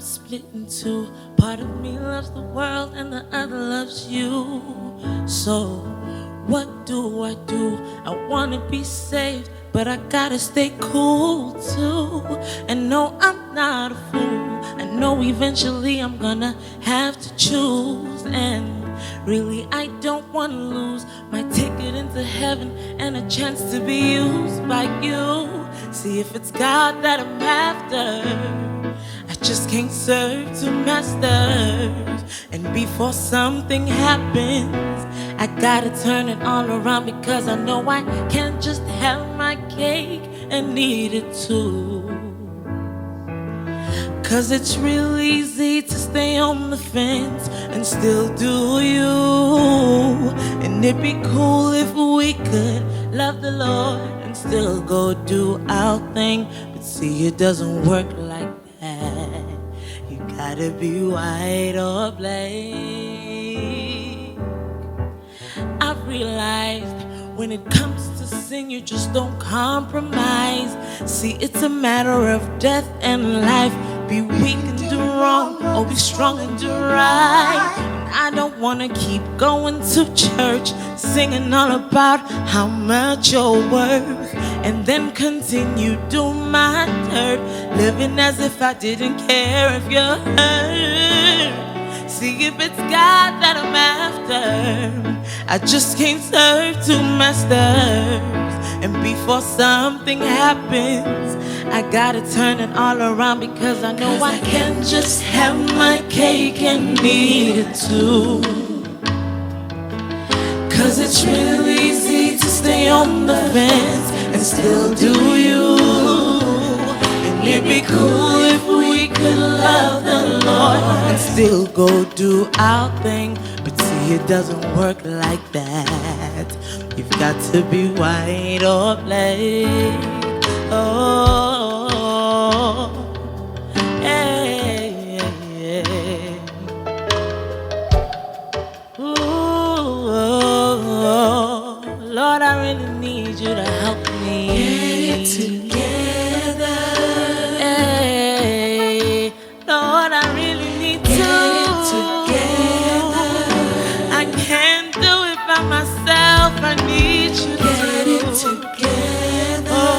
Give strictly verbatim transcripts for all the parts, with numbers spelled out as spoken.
split in two. Part of me loves the world and the other loves you. So what do I do? I wanna be saved, but I gotta stay cool too. And no, I'm not a fool. I know eventually I'm gonna have to choose. And really I don't wanna lose my ticket into heaven and a chance to be used by you. See, if it's God that I'm after, I just can't serve two masters. And before something happens, I gotta turn it all around, because I know I can't just have my cake and eat it too. Cause it's real easy to stay on the fence and still do you. And it'd be cool if we could love the Lord and still go do our thing. But see, it doesn't work like that. You gotta be white or black. I've realized when it comes to sin, you just don't compromise. See, it's a matter of death and life. Be weak and do wrong, or be strong and do right. And I don't wanna keep going to church, singing all about how much you're worth, and then continue doing my dirt, living as if I didn't care if you're hurt. See, if it's God that I'm after, I just can't serve two masters. And before something happens, I gotta turn it all around, because I know I can't just have my cake and eat it too. Cause it's real easy to stay on the fence and still do you. And it'd be cool if we could love the Lord and still go do our thing. But see, it doesn't work like that. You've got to be white or black. Oh, yeah, yeah. Ooh, Lord, I really need you to help me get it together. Hey, Lord, I really need Get to it together. I can't do it by myself. I need you to Get it together. Oh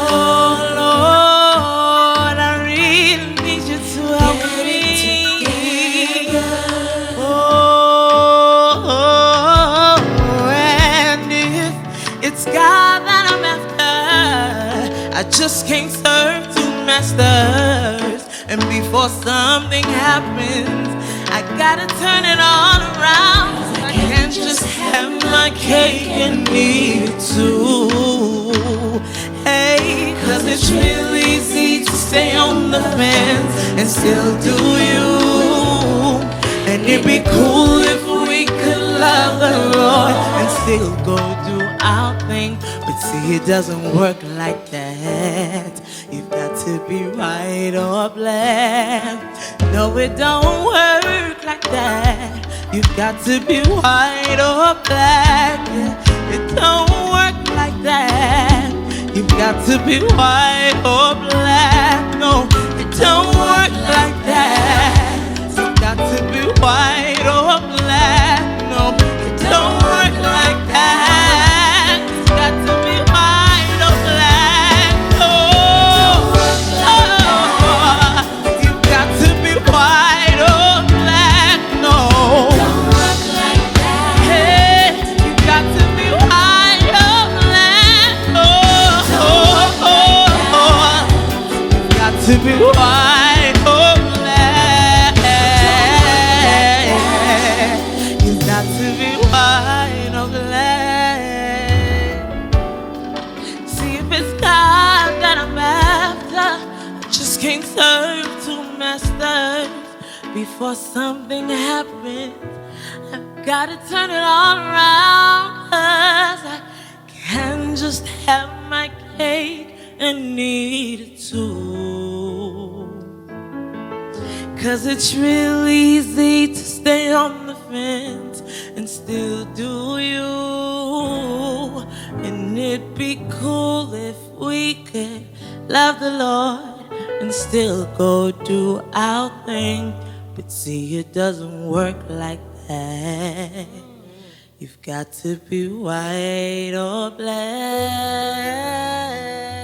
Lord, I really need you to help Get me. it together. Oh, and if it's God that I'm after, I just can't serve two masters. And before something happens, I gotta turn it all around. I can't just have my cake and eat it too. Hey, cause it's real easy to stay on the fence and still do you. And it'd be cool if we could love the Lord and still go do our thing. But see, it doesn't work like that. You've got to be white or black. No, it don't work like that. You've got to be white or black. It don't work like that. You've got to be white or black. No, it don't work like that. You've got to be white or black. No, it don't work like that. You've got to be white or black. Oh, oh, you've got to be white or black. No, Don't work like that. hey, you've got to be white or black. Oh, oh, oh, oh. You've got to be white or black. You've got to be white or black. See, if it's God that I'm after, I just can't serve two masters. Before something happens, I've gotta turn it all around. Cause I can't just have my cake and eat it too. Cause it's real easy to stay on the fence and still do you. And it'd be cool if we could love the Lord and can still go do our thing. But see, it doesn't work like that. You've got to be white or black.